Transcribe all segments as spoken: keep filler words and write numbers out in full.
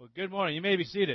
Well, good morning. You may be seated.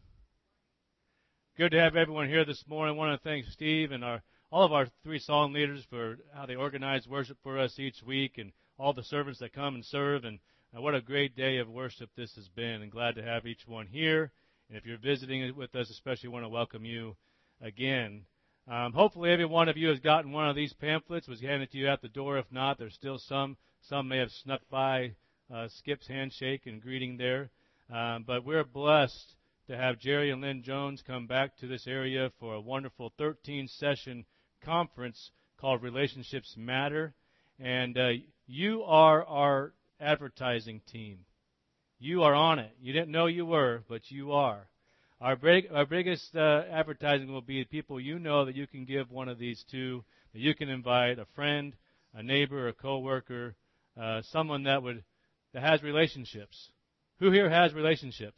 Good to have everyone here this morning. I want to thank Steve and our all of our three song leaders for how they organize worship for us each week, and all the servants that come and serve. And uh, what a great day of worship this has been, and glad to have each one here. And if you're visiting with us, especially want to welcome you again. Um, hopefully every one of you has gotten one of these pamphlets, was handed to you at the door. If not, there's still some. Some may have snuck by uh, Skip's handshake and greeting there. Um, but we're blessed to have Jerry and Lynn Jones come back to this area for a wonderful thirteen-session conference called Relationships Matter. And uh, you are our advertising team. You are on it. You didn't know you were, but you are. Our, big, our biggest uh, advertising will be people you know that you can give one of these to, that you can invite a friend, a neighbor, a coworker, uh, someone that would that has relationships. Who here has relationships?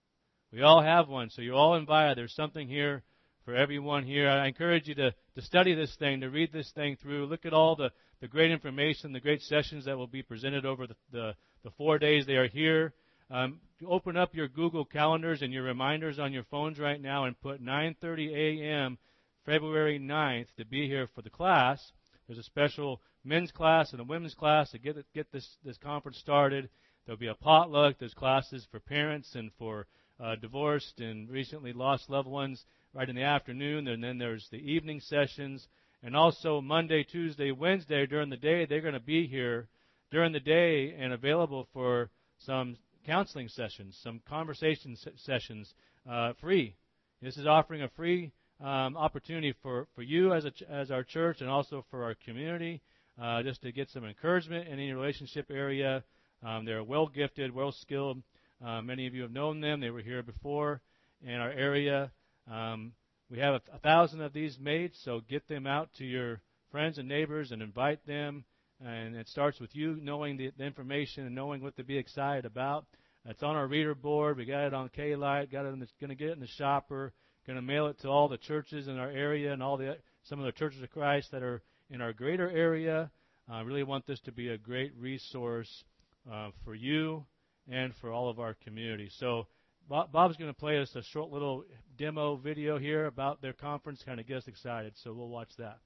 We all have one, so you're all invited. There's something here for everyone here. I encourage you to, to study this thing, to read this thing through. Look at all the, the great information, the great sessions that will be presented over the, the, the four days they are here. Um, open up your Google calendars and your reminders on your phones right now and put nine thirty a.m. February ninth to be here for the class. There's a special men's class and a women's class to get, get this, this conference started. There'll be a potluck. There's classes for parents and for uh, divorced and recently lost loved ones right in the afternoon. And then there's the evening sessions. And also Monday, Tuesday, Wednesday during the day, they're going to be here during the day and available for some counseling sessions, some conversation sessions, uh, free. This is offering a free um, opportunity for, for you as, a, as our church and also for our community, uh, just to get some encouragement in any relationship area. Um, they're well-gifted, well-skilled. Uh, many of you have known them. They were here before in our area. Um, we have a, a thousand of these made, so get them out to your friends and neighbors and invite them. And it starts with you knowing the, the information and knowing what to be excited about. It's on our reader board. We got it on K-Lite. Got it. In the, going to get it in the shopper. Going to mail it to all the churches in our area and all the some of the churches of Christ that are in our greater area. I uh, really want this to be a great resource Uh, for you and for all of our community. So Bob, Bob's going to play us a short little demo video here about their conference, kind of get us excited. So we'll watch that.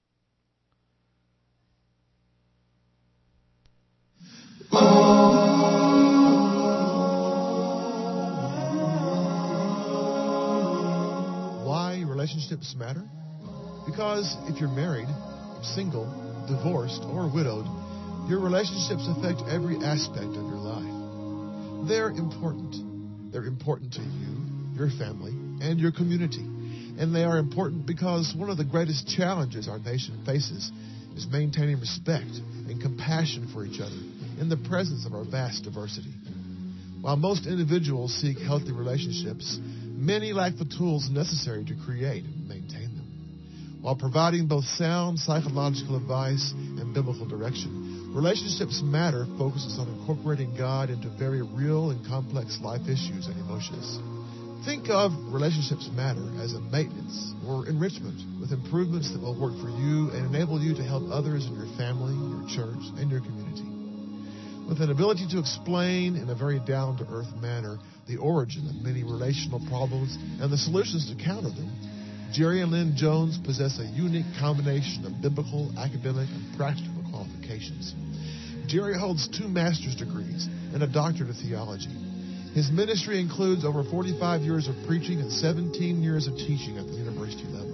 Why relationships matter? Because if you're married, single, divorced, or widowed, your relationships affect every aspect of your life. They're important. They're important to you, your family, and your community. And they are important because one of the greatest challenges our nation faces is maintaining respect and compassion for each other in the presence of our vast diversity. While most individuals seek healthy relationships, many lack the tools necessary to create and maintain them. While providing both sound psychological advice and biblical direction, Relationships Matter focuses on incorporating God into very real and complex life issues and emotions. Think of Relationships Matter as a maintenance or enrichment with improvements that will work for you and enable you to help others in your family, your church, and your community. With an ability to explain in a very down-to-earth manner the origin of many relational problems and the solutions to counter them, Jerry and Lynn Jones possess a unique combination of biblical, academic, and practical qualifications. Jerry holds two master's degrees and a doctorate of theology. His ministry includes over forty-five years of preaching and seventeen years of teaching at the university level.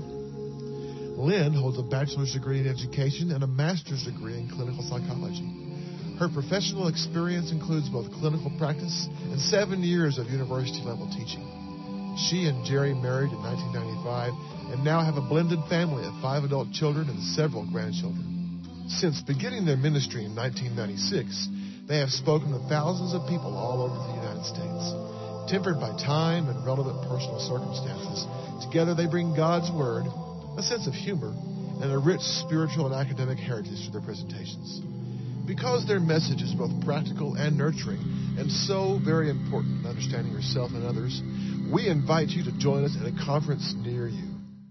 Lynn holds a bachelor's degree in education and a master's degree in clinical psychology. Her professional experience includes both clinical practice and seven years of university-level teaching. She and Jerry married in nineteen ninety-five and now have a blended family of five adult children and several grandchildren. Since beginning their ministry in nineteen ninety-six, they have spoken to thousands of people all over the United States. Tempered by time and relevant personal circumstances, together they bring God's Word, a sense of humor, and a rich spiritual and academic heritage to their presentations. Because their message is both practical and nurturing, and so very important in understanding yourself and others, we invite you to join us at a conference near you.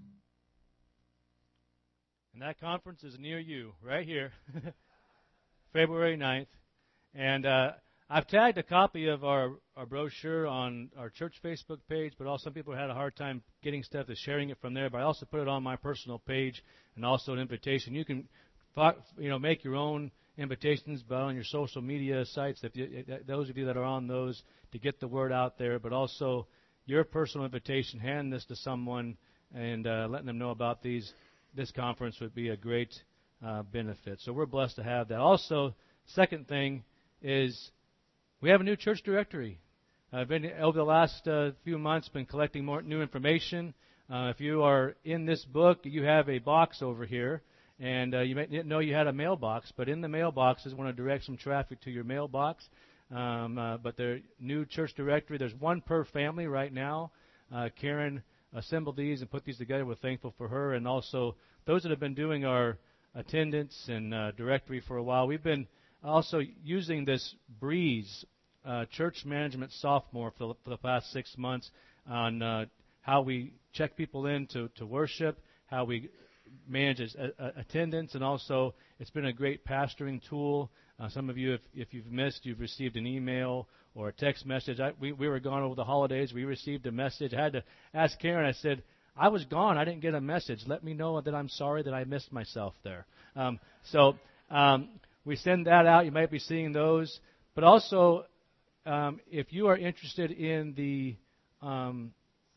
And that conference is near you, right here, February ninth. And uh, I've tagged a copy of our, our brochure on our church Facebook page, but also some people had a hard time getting stuff to sharing it from there. But I also put it on my personal page and also an invitation. You can, you know, make your own invitations, but on your social media sites, if you, those of you that are on those, to get the word out there. But also your personal invitation, hand this to someone and uh, letting them know about these. This conference would be a great uh, benefit. So we're blessed to have that. Also, second thing is we have a new church directory. I've been over the last uh, few months been collecting more new information. Uh, if you are in this book, you have a box over here, and uh, you may didn't know you had a mailbox. But in the mailboxes, I want to direct some traffic to your mailbox. Um, uh, but the new church directory, there's one per family right now. Uh, Karen assembled these and put these together. We're thankful for her, and also those that have been doing our attendance and uh, directory for a while. We've been also using this Breeze uh, church management sophomore for the, for the past six months on uh, how we check people in to, to worship, how we manage a, a, attendance, and also it's been a great pastoring tool. Uh, some of you, if, if you've missed, you've received an email or a text message. I, we, we were gone over the holidays. We received a message. I had to ask Karen, I said, I was gone. I didn't get a message. Let me know that I'm sorry that I missed myself there. Um, so um, we send that out. You might be seeing those. But also, um, if you are interested in the um,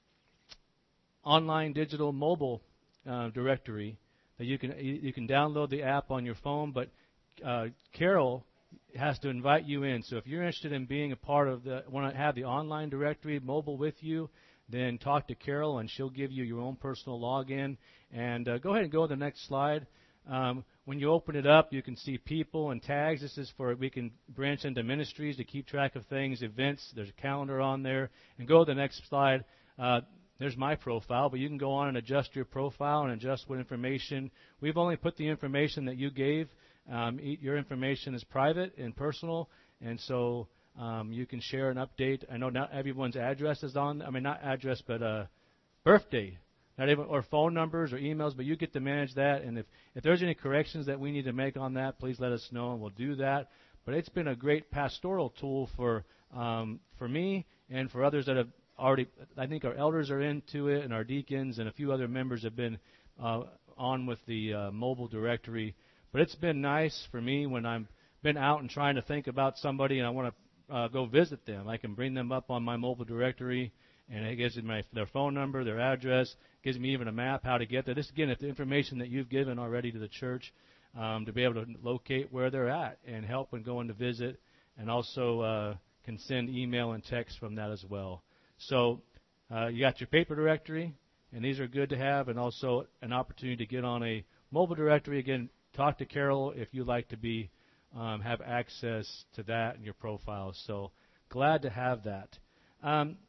online digital mobile uh, directory, that you can you, you can download the app on your phone, but uh, Carol has to invite you in. So if you're interested in being a part of the, want to have the online directory mobile with you, then talk to Carol, and she'll give you your own personal login. And uh, go ahead and go to the next slide. Um, when you open it up, you can see people and tags. This is for, we can branch into ministries to keep track of things, events. There's a calendar on there. And go to the next slide. Uh, there's my profile, but you can go on and adjust your profile and adjust what information. We've only put the information that you gave. Um, your information is private and personal, and so um, you can share an update. I know not everyone's address is on. I mean, not address, but uh, birthday. Not even, or phone numbers or emails, but you get to manage that. And if, if there's any corrections that we need to make on that, please let us know, and we'll do that. But it's been a great pastoral tool for um, for me and for others that have already. I think our elders are into it, and our deacons and a few other members have been uh, on with the uh, mobile directory. But it's been nice for me when I've been out and trying to think about somebody and I want to uh, go visit them. I can bring them up on my mobile directory, and it gives me my, their phone number, their address, gives me even a map how to get there. This, again, if the information that you've given already to the church, um, to be able to locate where they're at and help when going to visit, and also uh, can send email and text from that as well. So uh, you got your paper directory, and these are good to have, and also an opportunity to get on a mobile directory. Again, talk to Carol if you'd like to be um, have access to that in your profile. So glad to have that. Um,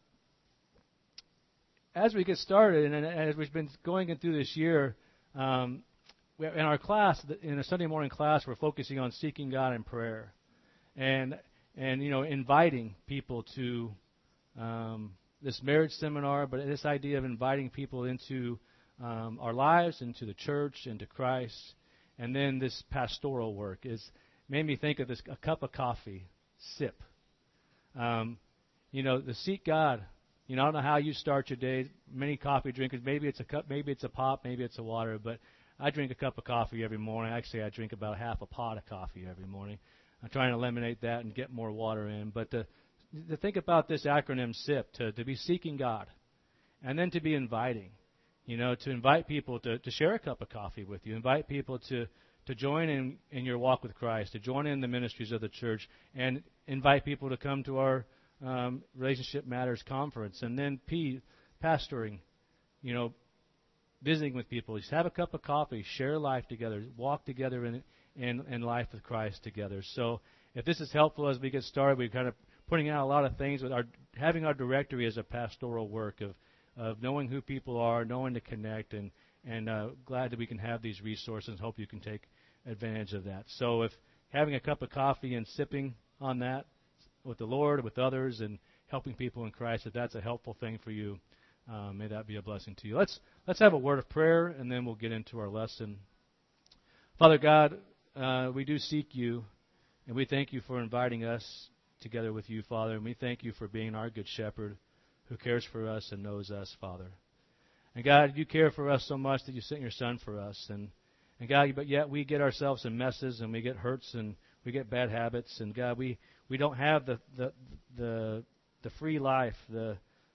as we get started, and as we've been going through this year, um, we in our class, in a Sunday morning class, we're focusing on seeking God in prayer, and and you know inviting people to um, this marriage seminar, but this idea of inviting people into um, our lives, into the church, into Christ. And then this pastoral work is made me think of this: a cup of coffee, sip. Um, you know, the seek God. You know, I don't know how you start your day. Many coffee drinkers, maybe it's a cup, maybe it's a pop, maybe it's a water. But I drink a cup of coffee every morning. Actually, I drink about half a pot of coffee every morning. I'm trying to eliminate that and get more water in. But to, to think about this acronym SIP, to, to be seeking God, and then to be inviting. You know, to invite people to, to share a cup of coffee with you, invite people to, to join in, in your walk with Christ, to join in the ministries of the church, and invite people to come to our um, Relationship Matters conference. And then P, pastoring, you know, visiting with people. Just have a cup of coffee, share life together, walk together in, in, in life with Christ together. So if this is helpful as we get started, we're kind of putting out a lot of things with our having our directory as a pastoral work of of knowing who people are, knowing to connect, and, and uh, glad that we can have these resources. Hope you can take advantage of that. So if having a cup of coffee and sipping on that with the Lord, with others, and helping people in Christ, if that's a helpful thing for you, um, may that be a blessing to you. Let's let's have a word of prayer, and then we'll get into our lesson. Father God, uh, we do seek you, and we thank you for inviting us together with you, Father, and we thank you for being our good shepherd who cares for us and knows us, Father. And God, you care for us so much that you sent your Son for us. And, and God, but yet we get ourselves in messes and we get hurts and we get bad habits. And God, we, we don't have the, the the the free life, the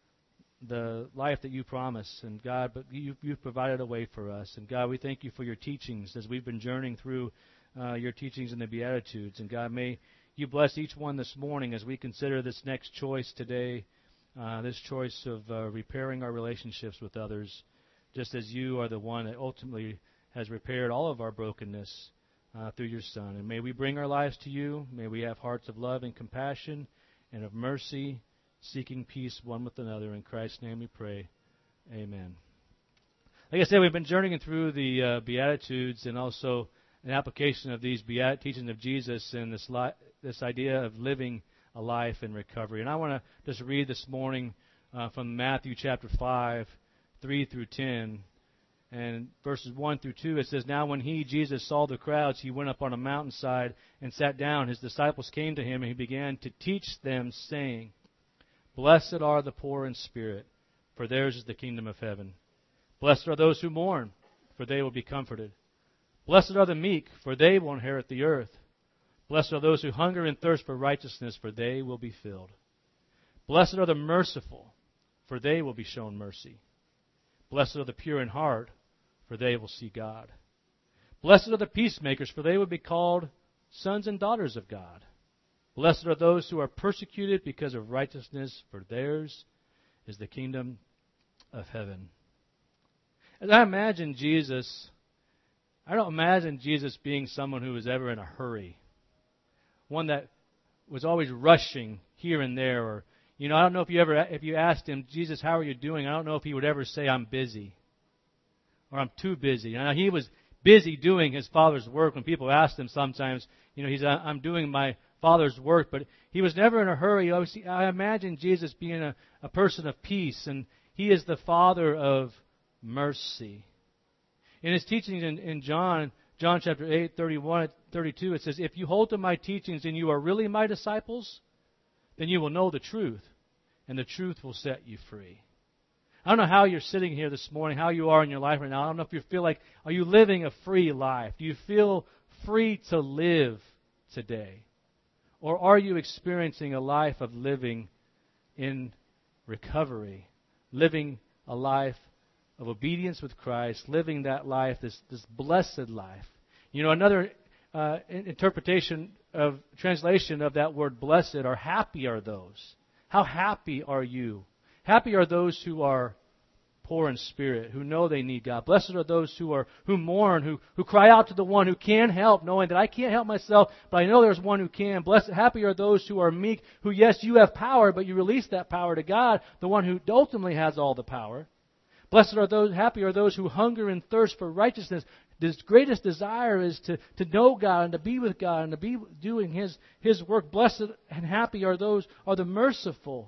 the life that you promise. And God, but you, you've provided a way for us. And God, we thank you for your teachings as we've been journeying through uh, your teachings in the Beatitudes. And God, may you bless each one this morning as we consider this next choice today, uh, this choice of uh, repairing our relationships with others, just as you are the one that ultimately has repaired all of our brokenness uh, through your Son. And may we bring our lives to you. May we have hearts of love and compassion and of mercy, seeking peace one with another. In Christ's name we pray. Amen. Like I said, we've been journeying through the uh, Beatitudes and also an application of these Beat- teachings of Jesus and this li- this idea of living a life in recovery. And I want to just read this morning uh, from Matthew chapter five, three through ten. And verses one through two, it says, Now when he, Jesus, saw the crowds, he went up on a mountainside and sat down. His disciples came to him, and he began to teach them, saying, Blessed are the poor in spirit, for theirs is the kingdom of heaven. Blessed are those who mourn, for they will be comforted. Blessed are the meek, for they will inherit the earth. Blessed are those who hunger and thirst for righteousness, for they will be filled. Blessed are the merciful, for they will be shown mercy. Blessed are the pure in heart, for they will see God. Blessed are the peacemakers, for they will be called sons and daughters of God. Blessed are those who are persecuted because of righteousness, for theirs is the kingdom of heaven. As I imagine Jesus, I don't imagine Jesus being someone who was ever in a hurry. One that was always rushing here and there. Or, you know, I don't know if you ever, if you asked him, Jesus, how are you doing? I don't know if he would ever say, I'm busy. Or I'm too busy. Now, he was busy doing his Father's work. When people asked him sometimes, you know, he's, I'm doing my Father's work. But he was never in a hurry. I imagine Jesus being a, a person of peace. And he is the Father of mercy. In his teachings in, in John, John chapter eight, thirty-one, thirty-two, it says, If you hold to my teachings and you are really my disciples, then you will know the truth, and the truth will set you free. I don't know how you're sitting here this morning, how you are in your life right now. I don't know if you feel like, are you living a free life? Do you feel free to live today? Or are you experiencing a life of living in recovery, living a life of obedience with Christ, living that life, this, this blessed life? You know, another uh, interpretation of translation of that word blessed are happy are those. How happy are you? Happy are those who are poor in spirit, who know they need God. Blessed are those who are who mourn, who, who cry out to the one who can help, knowing that I can't help myself, but I know there's one who can. Blessed, happy are those who are meek, who, yes, you have power, but you release that power to God, the one who ultimately has all the power. Blessed are those, happy are those who hunger and thirst for righteousness. His greatest desire is to, to know God and to be with God and to be doing His His work. Blessed and happy are those, are the merciful.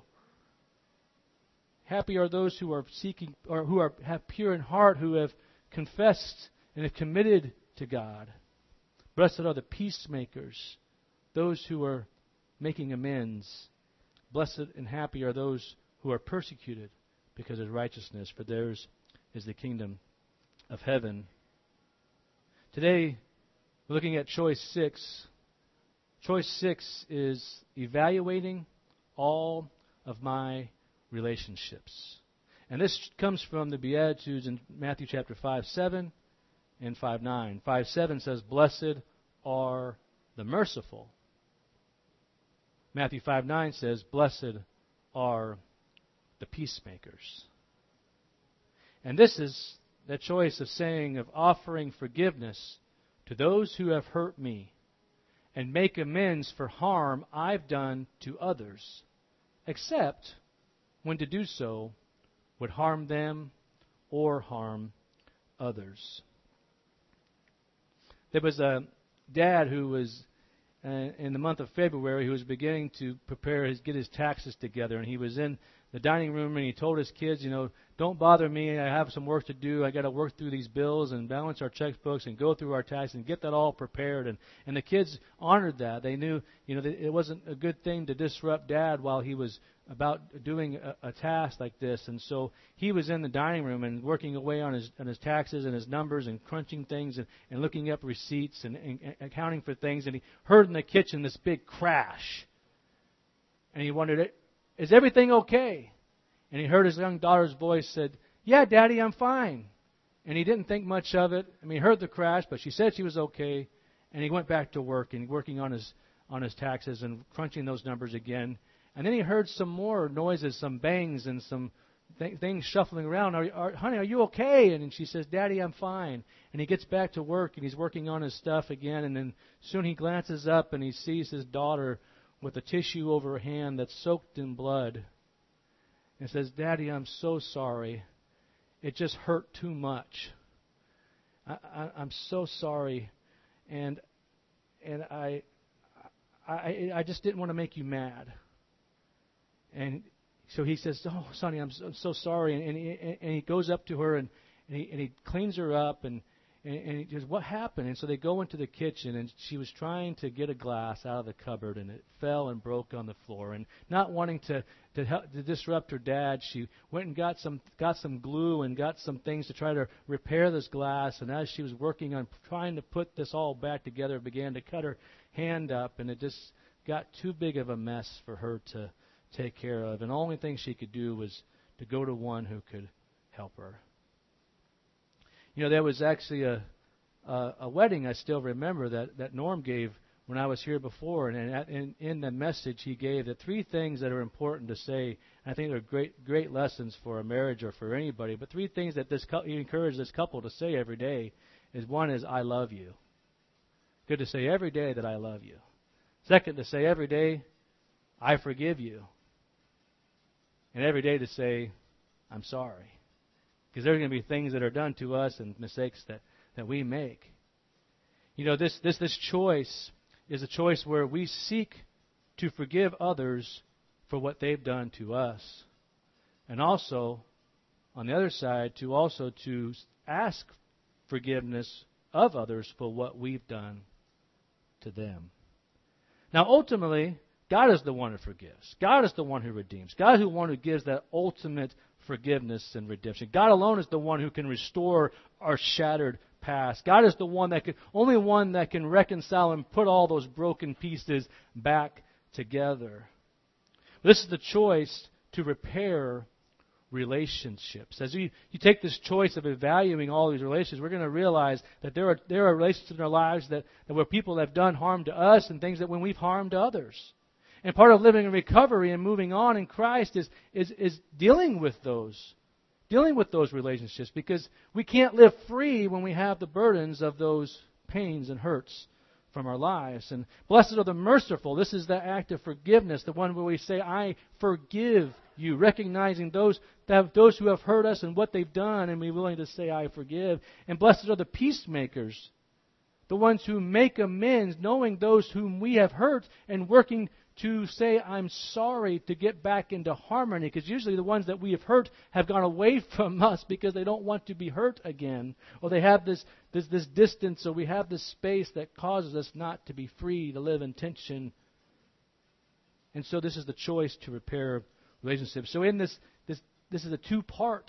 Happy are those who are seeking, or who are have pure in heart, who have confessed and have committed to God. Blessed are the peacemakers, those who are making amends. Blessed and happy are those who are persecuted because of righteousness, for theirs is the kingdom of heaven. Today, we're looking at choice six. Choice six is evaluating all of my relationships. And this comes from the Beatitudes in Matthew chapter five, seven and five, nine. five, seven says, Blessed are the merciful. Matthew five, nine says, Blessed are the peacemakers. And this is the choice of saying, of offering forgiveness to those who have hurt me and make amends for harm I've done to others, except when to do so would harm them or harm others. There was a dad who was uh, in the month of February, he was beginning to prepare his get his taxes together, and he was in the dining room, and he told his kids, you know, don't bother me. I have some work to do. I got to work through these bills and balance our checkbooks and go through our taxes and get that all prepared. And, and the kids honored that. They knew, you know, that it wasn't a good thing to disrupt Dad while he was about doing a, a task like this. And so he was in the dining room and working away on his on his taxes and his numbers and crunching things and, and looking up receipts and, and, and accounting for things. And he heard in the kitchen this big crash. And he wondered, is everything okay? And he heard his young daughter's voice said, yeah, Daddy, I'm fine. And he didn't think much of it. I mean, he heard the crash, but she said she was okay. And he went back to work and working on his on his taxes and crunching those numbers again. And then he heard some more noises, some bangs and some th- things shuffling around. Are, are, honey, are you okay? And she says, Daddy, I'm fine. And he gets back to work and he's working on his stuff again. And then soon he glances up and he sees his daughter with a tissue over her hand that's soaked in blood. And says, Daddy, I'm so sorry. It just hurt too much. I, I, I'm so sorry. And and I, I I just didn't want to make you mad. And so he says, oh, Sonny, I'm so, I'm so sorry. And, and, he, and he goes up to her and, and, he, and he cleans her up. And, and, and he says, what happened? And so they go into the kitchen, and she was trying to get a glass out of the cupboard, and it fell and broke on the floor. And not wanting to to, help, to disrupt her dad, she went and got some got some glue and got some things to try to repair this glass. And as she was working on trying to put this all back together, began to cut her hand up, and it just got too big of a mess for her to take care of. And the only thing she could do was to go to one who could help her. You know, there was actually a a, a wedding I still remember that, that Norm gave when I was here before, and in, in the message he gave the three things that are important to say. And I think they're great great lessons for a marriage or for anybody. But three things that this he encouraged this couple to say every day is, one is, I love you. Good to say every day that I love you. Second, to say every day, I forgive you. And every day to say, I'm sorry. Because there are going to be things that are done to us and mistakes that, that we make. You know, this, this, this choice is a choice where we seek to forgive others for what they've done to us. And also, on the other side, to also to ask forgiveness of others for what we've done to them. Now, ultimately, God is the one who forgives. God is the one who redeems. God is the one who gives that ultimate forgiveness and redemption. God alone is the one who can restore our shattered past. God is the one that can, only one that can reconcile and put all those broken pieces back together. This is the choice to repair relationships. As you, you take this choice of evaluating all these relationships, we're going to realize that there are there are relationships in our lives that, that where people have done harm to us and things that when we've harmed others. And part of living in recovery and moving on in Christ is, is, is dealing with those. Dealing with those relationships, because we can't live free when we have the burdens of those pains and hurts from our lives. And blessed are the merciful. This is the act of forgiveness, the one where we say, I forgive you, recognizing those that those who have hurt us and what they've done, and we're willing to say, I forgive. And blessed are the peacemakers, the ones who make amends, knowing those whom we have hurt and working to say, I'm sorry, to get back into harmony. Because usually the ones that we have hurt have gone away from us because they don't want to be hurt again. Or they have this, this, this distance, or we have this space that causes us not to be free to live in tension. And so this is the choice to repair relationships. So in this, this, this is a two-part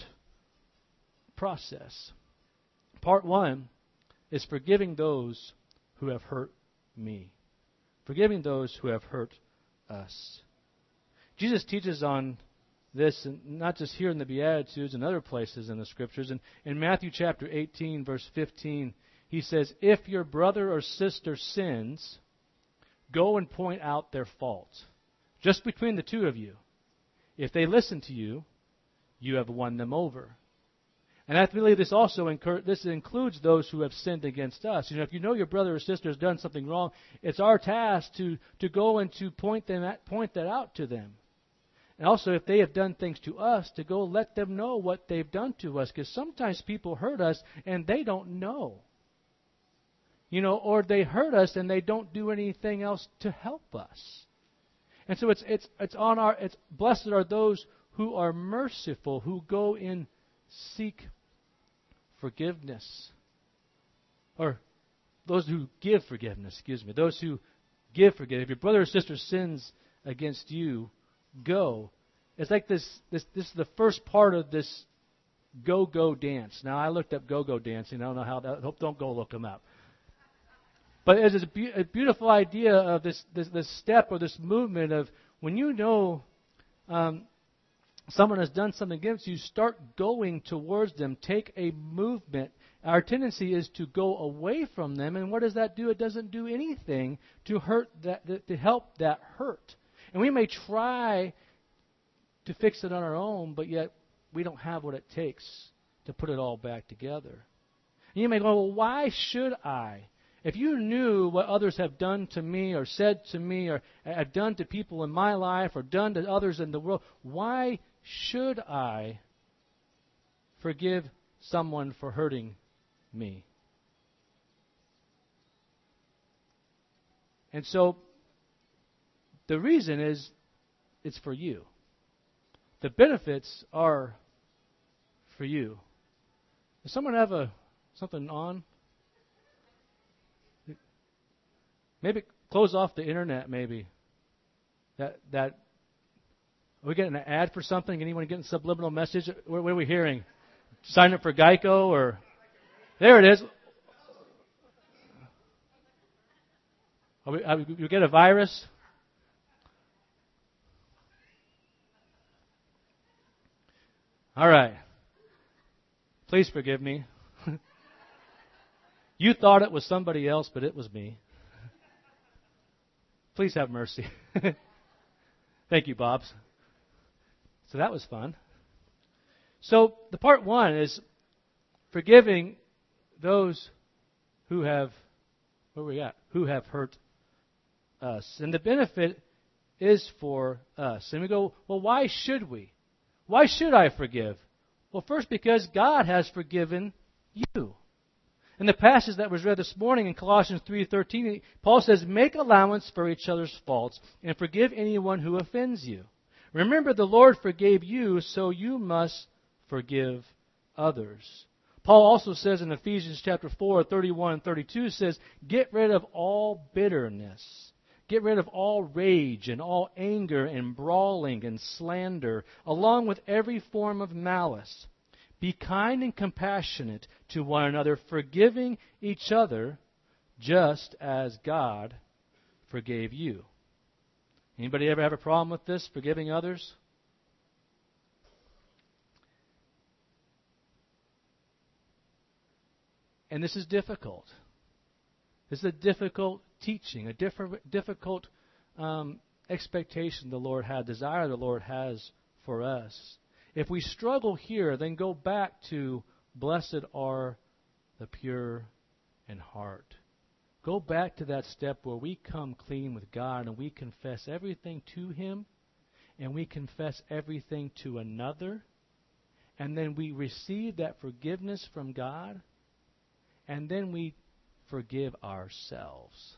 process. Part one is forgiving those who have hurt me. Forgiving those who have hurt us. Jesus teaches on this, and not just here in the Beatitudes and other places in the Scriptures. And in Matthew chapter eighteen, verse fifteen, he says, if your brother or sister sins, go and point out their fault. Just between the two of you. If they listen to you, you have won them over. And I believe this also incur- this includes those who have sinned against us. You know, if you know your brother or sister has done something wrong, it's our task to, to go and to point them at, point that out to them. And also, if they have done things to us, to go let them know what they've done to us. Because sometimes people hurt us and they don't know. You know, or they hurt us and they don't do anything else to help us. And so it's it's it's on our it's blessed are those who are merciful, who go and seek forgiveness. Or those who give forgiveness, excuse me. Those who give forgiveness. If your brother or sister sins against you, go. It's like this this this is the first part of this go-go dance. Now I looked up go-go dancing. I don't know how that, hope don't go look them up. But it is a, be- a beautiful idea of this, this this step or this movement of when you know um, someone has done something against you, start going towards them. Take a movement. Our tendency is to go away from them, and what does that do? It doesn't do anything to hurt that to help that hurt. And we may try to fix it on our own, but yet we don't have what it takes to put it all back together. And you may go, well, why should I? If you knew what others have done to me or said to me or have done to people in my life or done to others in the world, why should I forgive someone for hurting me? And so the reason is it's for you. The benefits are for you. Does someone have a something on? Maybe close off the internet, maybe. That that are we getting an ad for something? Anyone getting a subliminal message? What, what are we hearing? Sign up for Geico or there it is. Are we, are we, you get a virus? All right. Please forgive me. You thought it was somebody else, but it was me. Please have mercy. Thank you, Bobs. So that was fun. So the part one is forgiving those who have, where we at? Who have hurt us. And the benefit is for us. And we go, well, why should we? Why should I forgive? Well, first, because God has forgiven you. In the passage that was read this morning in Colossians three thirteen, Paul says, make allowance for each other's faults and forgive anyone who offends you. Remember, the Lord forgave you, so you must forgive others. Paul also says in Ephesians chapter four, thirty-one and thirty-two, says, get rid of all bitterness. Get rid of all rage and all anger and brawling and slander, along with every form of malice. Be kind and compassionate to one another, forgiving each other, just as God forgave you. Anybody ever have a problem with this, forgiving others? And this is difficult. This is a difficult teaching, a diff- difficult um, expectation the Lord had, desire the Lord has for us. If we struggle here, then go back to blessed are the pure in heart. Go back to that step where we come clean with God and we confess everything to Him and we confess everything to another, and then we receive that forgiveness from God, and then we forgive ourselves.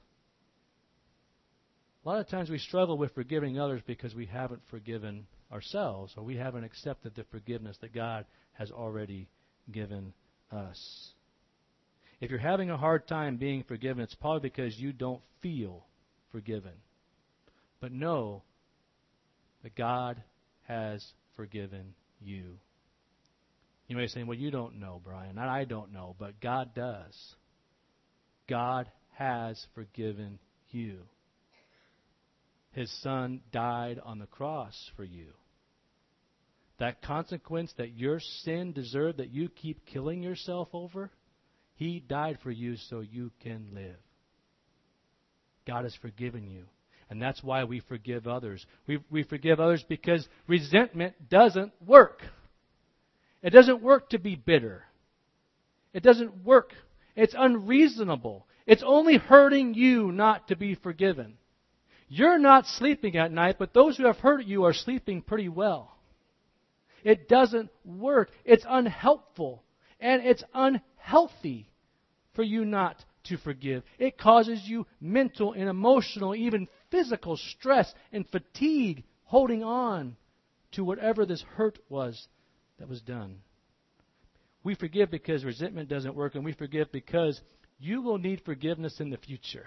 A lot of times we struggle with forgiving others because we haven't forgiven ourselves, or we haven't accepted the forgiveness that God has already given us. If you're having a hard time being forgiven, it's probably because you don't feel forgiven. But know that God has forgiven you. You may be saying, well, you don't know, Brian. I don't know, but God does. God has forgiven you. His Son died on the cross for you. That consequence that your sin deserved, that you keep killing yourself over, He died for you so you can live. God has forgiven you. And that's why we forgive others. We, we forgive others because resentment doesn't work. It doesn't work to be bitter. It doesn't work. It's unreasonable. It's only hurting you not to be forgiven. You're not sleeping at night, but those who have hurt you are sleeping pretty well. It doesn't work. It's unhelpful. And it's unhealthy for you not to forgive. It causes you mental and emotional, even physical stress and fatigue holding on to whatever this hurt was that was done. We forgive because resentment doesn't work, and we forgive because you will need forgiveness in the future.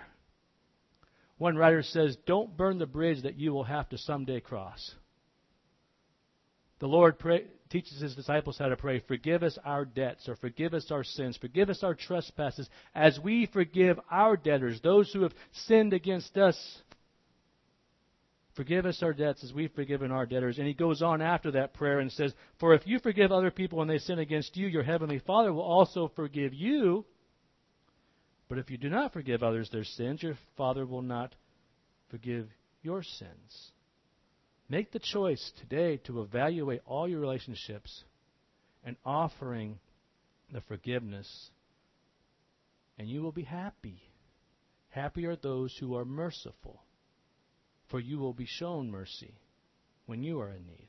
One writer says, don't burn the bridge that you will have to someday cross. The Lord pray, teaches His disciples how to pray, forgive us our debts, or forgive us our sins, forgive us our trespasses, as we forgive our debtors, those who have sinned against us. Forgive us our debts as we've forgiven our debtors. And He goes on after that prayer and says, for if you forgive other people when they sin against you, your heavenly Father will also forgive you. But if you do not forgive others their sins, your Father will not forgive your sins. Make the choice today to evaluate all your relationships and offering the forgiveness, and you will be happy. Happy are those who are merciful, for you will be shown mercy when you are in need.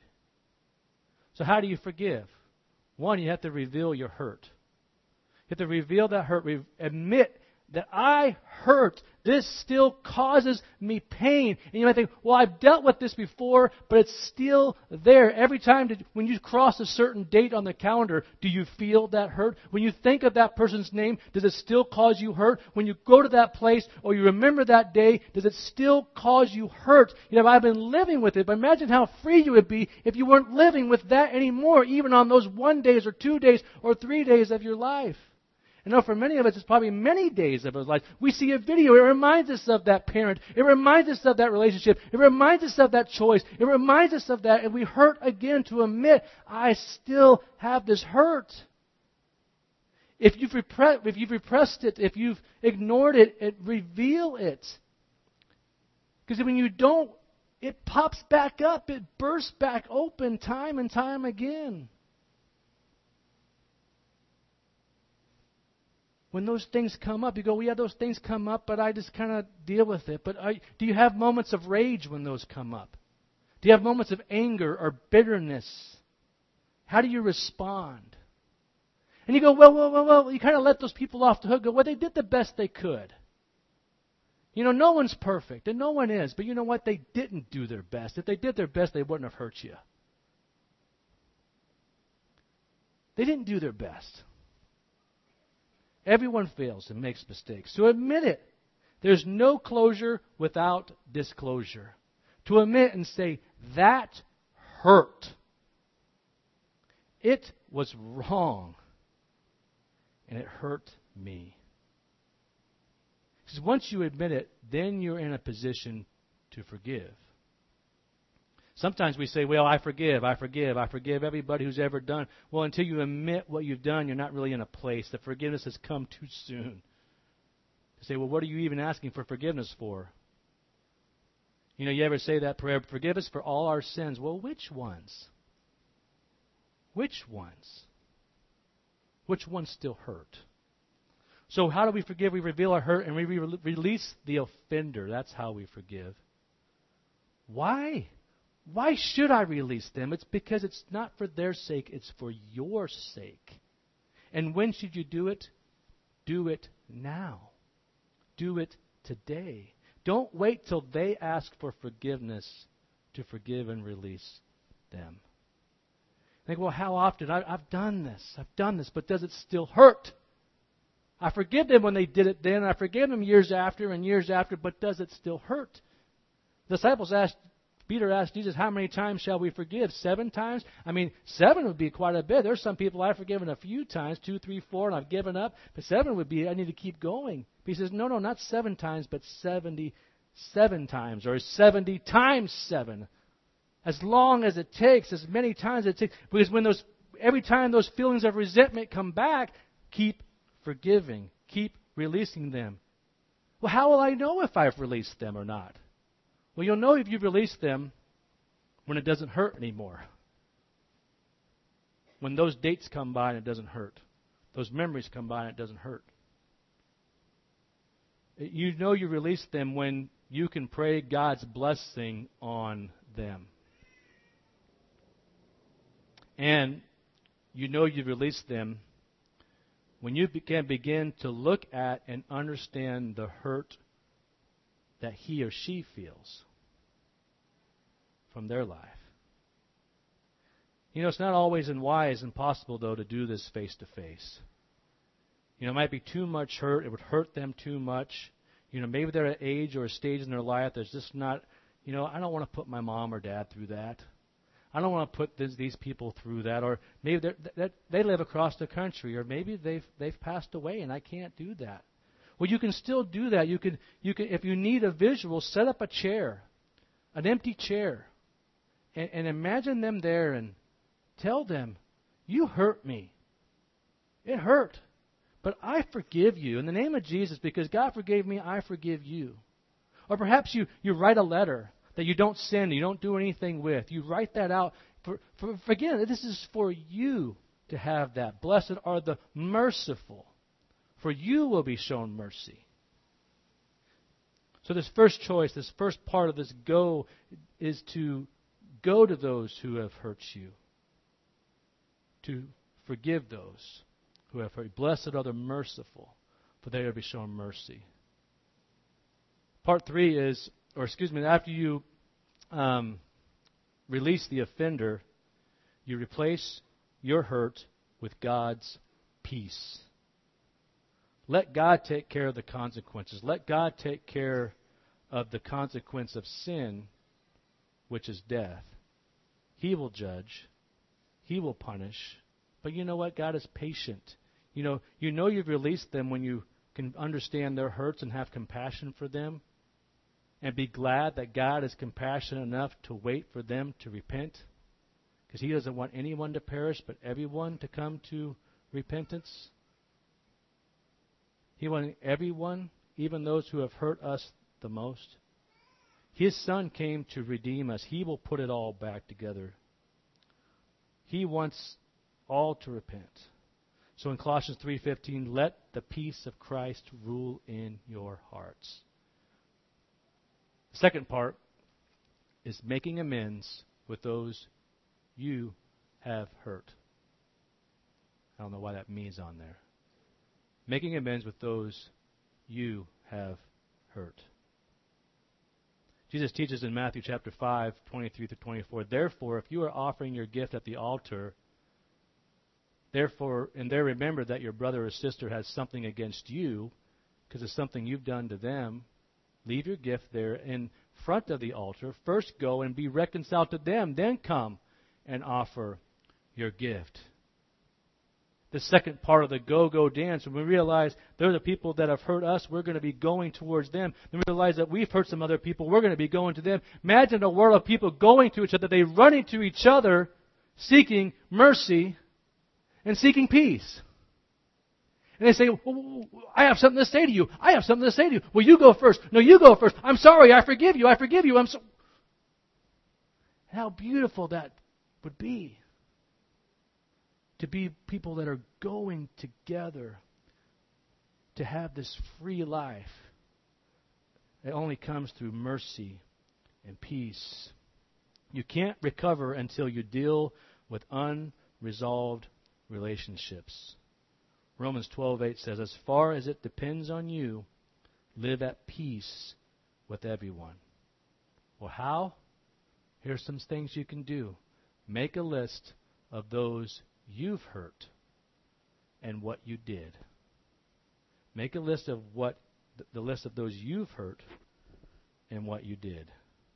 So how do you forgive? One, you have to reveal your hurt. You have to reveal that hurt. Re- admit that I hurt. This still causes me pain. And you might think, well, I've dealt with this before, but it's still there. Every time to, when you cross a certain date on the calendar, do you feel that hurt? When you think of that person's name, does it still cause you hurt? When you go to that place or you remember that day, does it still cause you hurt? You know, I've been living with it, but imagine how free you would be if you weren't living with that anymore, even on those one days or two days or three days of your life. I know for many of us, it's probably many days of our life. We see a video. It reminds us of that parent. It reminds us of that relationship. It reminds us of that choice. It reminds us of that. And we hurt again to admit, I still have this hurt. If you've, repre- if you've repressed it, if you've ignored it, it reveal it. Because when you don't, it pops back up. It bursts back open time and time again. When those things come up, you go, well, yeah, those things come up, but I just kind of deal with it. But are, do you have moments of rage when those come up? Do you have moments of anger or bitterness? How do you respond? And you go, well, well, well, well, you kind of let those people off the hook. Go, well, they did the best they could. You know, no one's perfect, and no one is. But you know what? They didn't do their best. If they did their best, they wouldn't have hurt you. They didn't do their best. Everyone fails and makes mistakes. So admit it. There's no closure without disclosure. To admit and say, that hurt. It was wrong. And it hurt me. Because once you admit it, then you're in a position to forgive. Sometimes we say, well, I forgive, I forgive, I forgive everybody who's ever done. Well, until you admit what you've done, you're not really in a place. The forgiveness has come too soon. You say, well, what are you even asking for forgiveness for? You know, you ever say that prayer, forgive us for all our sins. Well, which ones? Which ones? Which ones still hurt? So how do we forgive? We reveal our hurt and we re- release the offender. That's how we forgive. Why? Why should I release them? It's because it's not for their sake, it's for your sake. And when should you do it? Do it now. Do it today. Don't wait till they ask for forgiveness to forgive and release them. Think, well, how often? I, I've done this. I've done this, but does it still hurt? I forgive them when they did it then. I forgive them years after and years after, but does it still hurt? The disciples asked, Peter asked Jesus, how many times shall we forgive? Seven times? I mean, seven would be quite a bit. There's some people I've forgiven a few times, two, three, four, and I've given up. But seven would be, I need to keep going. But he says, no, no, not seven times, but seventy-seven times, or seventy times seven. As long as it takes, as many times as it takes. Because when those, every time those feelings of resentment come back, keep forgiving. Keep releasing them. Well, how will I know if I've released them or not? Well, you'll know if you've released them when it doesn't hurt anymore. When those dates come by and it doesn't hurt. Those memories come by and it doesn't hurt. You know you released them when you can pray God's blessing on them. And you know you've released them when you can begin to look at and understand the hurt that he or she feels from their life. You know, it's not always and wise and possible, though, to do this face to face. You know, it might be too much hurt. It would hurt them too much. You know, maybe they're at an age or a stage in their life that's just not, you know, I don't want to put my mom or dad through that. I don't want to put this, these people through that. Or maybe they're, that they live across the country, or maybe they've they've passed away, and I can't do that. Well, you can still do that. You can you can if you need a visual, set up a chair, an empty chair, and, and imagine them there, and tell them, "You hurt me. It hurt, but I forgive you in the name of Jesus, because God forgave me. I forgive you." Or perhaps you you write a letter that you don't send, you don't do anything with. You write that out. For, for, for again, this is for you to have that. Blessed are the merciful, for you will be shown mercy. So this first choice, this first part of this go, is to go to those who have hurt you, to forgive those who have hurt you. Blessed are the merciful, for they will be shown mercy. Part three is, or excuse me, after you um, release the offender, you replace your hurt with God's peace. Let God take care of the consequences. Let God take care of the consequence of sin, which is death. He will judge. He will punish. But you know what? God is patient. You know, you know you've released them when you can understand their hurts and have compassion for them. And be glad that God is compassionate enough to wait for them to repent. Because He doesn't want anyone to perish, but everyone to come to repentance. He wants everyone, even those who have hurt us the most. His Son came to redeem us. He will put it all back together. He wants all to repent. So in Colossians three fifteen, let the peace of Christ rule in your hearts. The second part is making amends with those you have hurt. I don't know why that means on there. Making amends with those you have hurt. Jesus teaches in Matthew chapter five, twenty-three through twenty-four, therefore, if you are offering your gift at the altar, therefore, and there remember that your brother or sister has something against you, because it's something you've done to them, leave your gift there in front of the altar. First go and be reconciled to them. Then come and offer your gift. The second part of the go-go dance, when we realize they're the people that have hurt us, we're going to be going towards them. Then we realize that we've hurt some other people, we're going to be going to them. Imagine a world of people going to each other. They run into each other, seeking mercy and seeking peace. And they say, well, I have something to say to you. I have something to say to you. Well, you go first. No, you go first. I'm sorry. I forgive you. I forgive you. I'm so... How beautiful that would be. To be people that are going together to have this free life. It only comes through mercy and peace. You can't recover until you deal with unresolved relationships. Romans twelve eight says, as far as it depends on you, live at peace with everyone. Well, how? Here's some things you can do. Make a list of those you've hurt and what you did. Make a list of what the list of those you've hurt and what you did.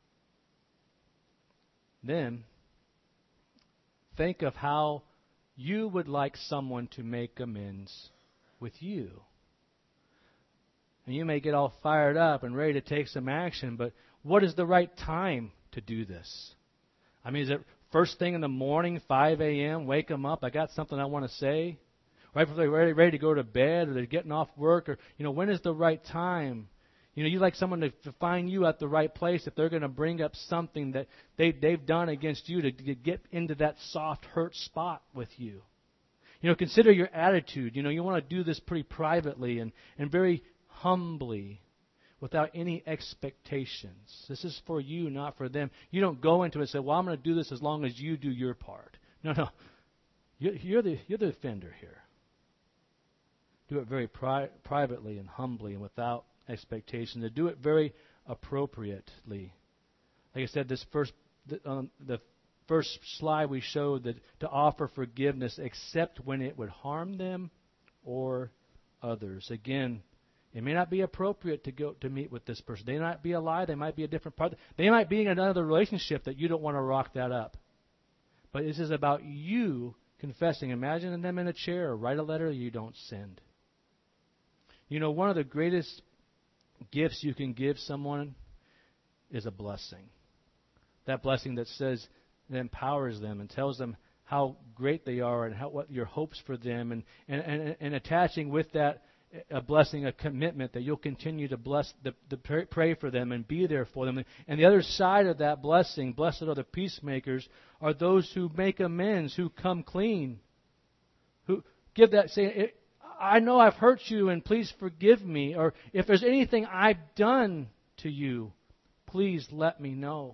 Then think of how you would like someone to make amends with you. And you may get all fired up and ready to take some action, but what is the right time to do this? I mean, is it first thing in the morning, five a.m., wake them up, I got something I want to say? Right before they're ready, ready to go to bed, or they're getting off work, or, you know, when is the right time? You know, you like someone to, to find you at the right place if they're going to bring up something that they, they've done against you to, to get into that soft, hurt spot with you. You know, consider your attitude. You know, you want to do this pretty privately and, and very humbly without any expectations. This is for you, not for them. You don't go into it and say, well, I'm going to do this as long as you do your part. No, no. You're, you're, the, you're the offender here. do it very pri- privately and humbly and without expectation, to do it very appropriately. Like I said, this first the, um, the first slide we showed that to offer forgiveness except when it would harm them or others. Again, it may not be appropriate to go to meet with this person. They might be a lie. They might be a different part. They might be in another relationship that you don't want to rock that up. But this is about you confessing. Imagine them in a chair or write a letter you don't send. You know, one of the greatest gifts you can give someone is a blessing. That blessing that says, that empowers them and tells them how great they are and how, what your hopes for them, and, and, and, and attaching with that a blessing, a commitment that you'll continue to bless, the, the pray for them and be there for them. And the other side of that blessing, blessed are the peacemakers, are those who make amends, who come clean, who give that, say, I know I've hurt you and please forgive me. Or if there's anything I've done to you, please let me know.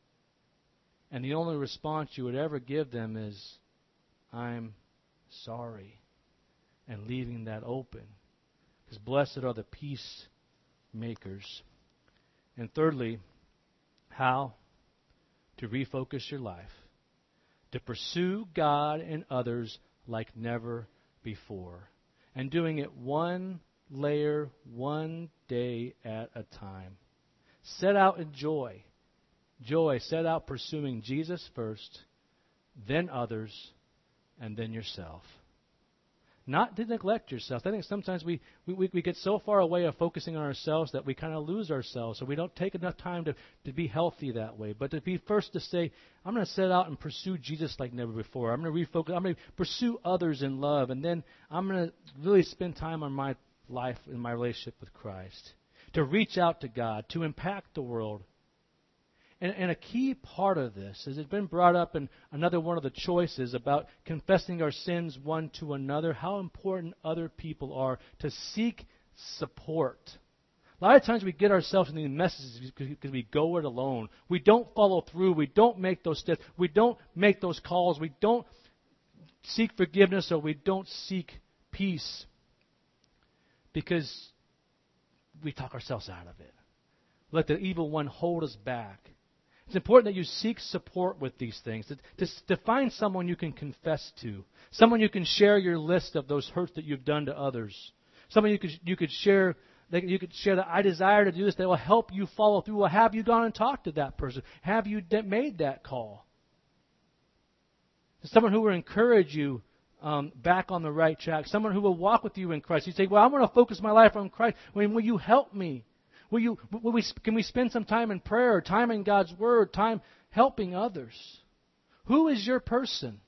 And the only response you would ever give them is, I'm sorry. And leaving that open. Because blessed are the peacemakers. And thirdly, how to refocus your life. To pursue God and others like never before. And doing it one layer, one day at a time. Set out in joy. Joy, set out pursuing Jesus first, then others, and then yourself. Not to neglect yourself. I think sometimes we, we, we get so far away of focusing on ourselves that we kind of lose ourselves. So we don't take enough time to, to be healthy that way. But to be first to say, I'm going to set out and pursue Jesus like never before. I'm going to refocus. I'm going to pursue others in love. And then I'm going to really spend time on my life and my relationship with Christ. To reach out to God. To impact the world. And, and a key part of this is it's been brought up in another one of the choices about confessing our sins one to another, how important other people are to seek support. A lot of times we get ourselves in these messages because we go it alone. We don't follow through. We don't make those steps. We don't make those calls. We don't seek forgiveness, or we don't seek peace because we talk ourselves out of it. Let the evil one hold us back. It's important that you seek support with these things, to, to, to find someone you can confess to, someone you can share your list of those hurts that you've done to others, someone you could you could share that you could share that I desire to do this that will help you follow through. Well, have you gone and talked to that person? Have you de- made that call? Someone who will encourage you um, back on the right track, someone who will walk with you in Christ. You say, "Well, I want to focus my life on Christ. I mean, will you help me?" Will you, will we, can we spend some time in prayer, time in God's Word, time helping others? Who is your person?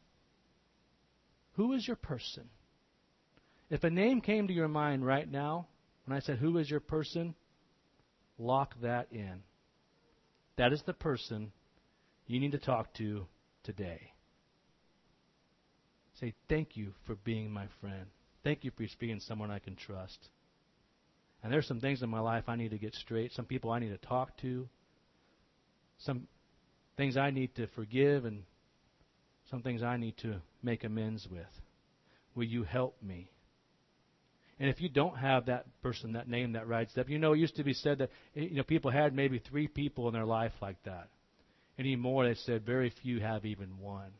Who is your person? If a name came to your mind right now, when I said, who is your person? Lock that in. That is the person you need to talk to today. Say, thank you for being my friend. Thank you for being someone I can trust. And there's some things in my life I need to get straight. Some people I need to talk to. Some things I need to forgive, and some things I need to make amends with. Will you help me? And if you don't have that person, that name, that right step, you know, it used to be said that you know people had maybe three people in their life like that. Anymore, they said very few have even one.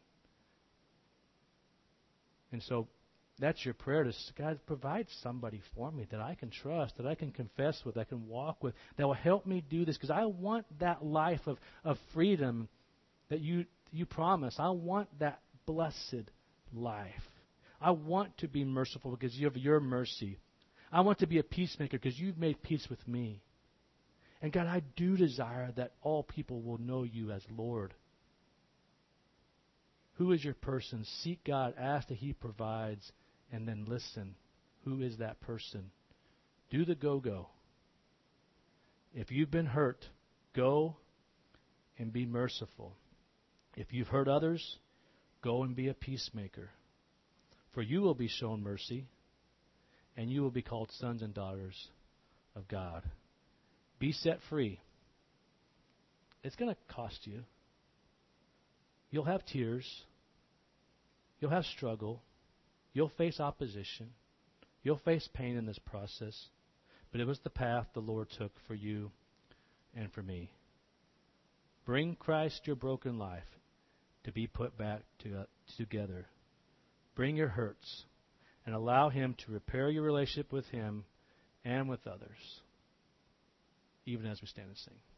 And so that's your prayer to God, provide somebody for me that I can trust, that I can confess with, that I can walk with, that will help me do this, because I want that life of, of freedom that you you promise. I want that blessed life. I want to be merciful because you have your mercy. I want to be a peacemaker because you've made peace with me. And God, I do desire that all people will know you as Lord. Who is your person? Seek God, ask that He provides, and then listen. Who is that person? Do the go-go. If you've been hurt, go and be merciful. If you've hurt others, go and be a peacemaker. For you will be shown mercy, and you will be called sons and daughters of God. Be set free. It's going to cost you. You'll have tears. You'll have struggle. You'll face opposition. You'll face pain in this process, but it was the path the Lord took for you and for me. Bring Christ your broken life to be put back to, uh, together. Bring your hurts and allow Him to repair your relationship with Him and with others, even as we stand and sing.